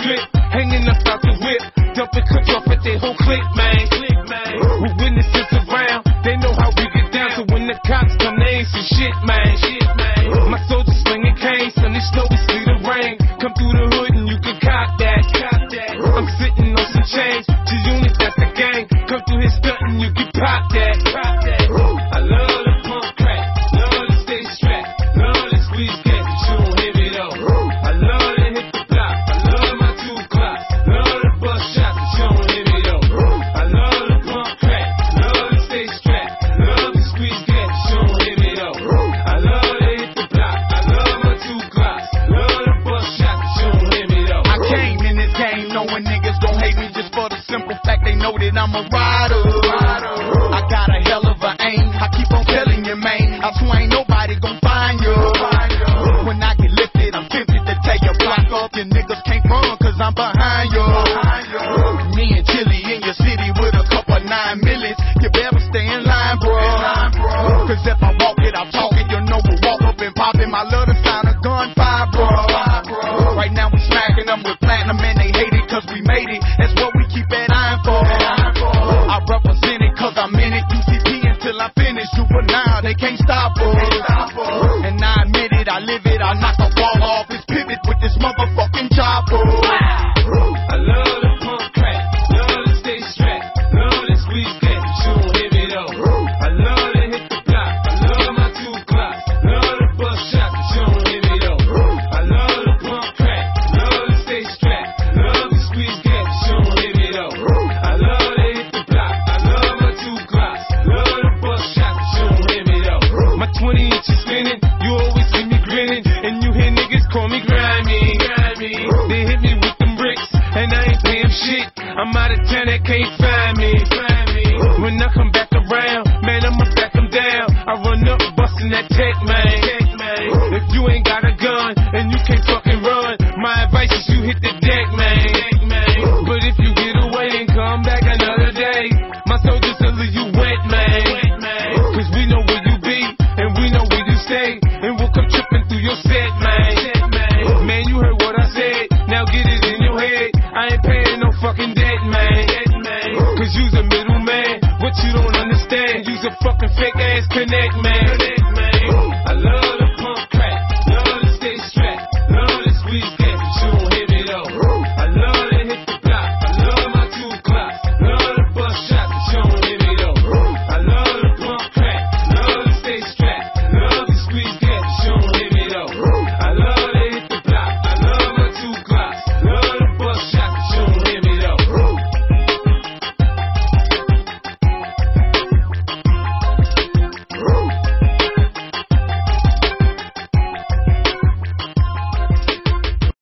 strip, hanging up out the whip, dumping cuts off at their whole clique, man. With witnesses around, they know how we get down. So when the cops come, they ain't some shit, man. My soldiers slinging canes, son, they snow, we see the rain. Come through the hood and you can cop that. I'm sitting on some change, G-Unit, that's the gang. Come through here stunting, you can pop that. I love the pump crack, love to stay strapped, love to squeeze gas, but you don't hear me though. I love to hit the block, I love my 2 clocks, love to bust shots, but you don't hear me though. I love the pump crack, love to stay strapped, love to squeeze gas, but you don't hear me though. I love to hit the block, I love my 2 clocks, love to bust shots, but you don't hear me though. I came in this game knowing niggas gon' hate me just for the simple fact they know that I'm a rider. I got a hell of a aim, I keep on telling you, man, I swear ain't nobody gon' find you. When I get lifted, I'm tempted to take your block off. Your niggas can't run cause I'm behind you. Me and Chili in your city with a couple 9 millies. You better stay in line, bro. Cause if I walk it, I'm talking, you know we'll walk up and pop it. My love the sound of gunfire, bro. Right now we smacking them with platinum and they hate it cause we made it. That's what we keep that iron for. I represent it cause I'm in it. UCP until I finish. Juvenile, they can't stop us. And I admit it, I live it. I knock a ball off his pivot with this motherfucking chopper. I love the pump crack, love to stay strapped, love to squeeze gas, but you don't hear me though. I love to hit the block, I love my 2 clocks, love to bust shots, but you don't hear me though. I love the pump crack, love to stay strapped, love to squeeze gas, but you don't hear me though. I love to hit the block, I love my 2 clocks, love to bust shots, but you don't hear me though. My 20 inches spinning, you always see me grinning, and you hear niggas call me grimy. They hit me with them bricks, and I ain't paying shit. I'm out of town, they can't find me. When I come back around, man, I'ma back them down. I run up busting that tech, man. If you ain't got a gun and you can't fucking run, my advice is you hit the deck, man. But if you get away and come back another day, my soldiers will leave you wet, man. Cause we know where you be and we know where you stay, and we'll come tripping through your set, man. Man, you heard what I said, now get it in your head. I ain't paying no fucking debt, man. Cause you's a middleman, what you don't understand, you's a fucking fake ass connect, man. I love the pump crack, love to stay strapped, love to squeeze gas.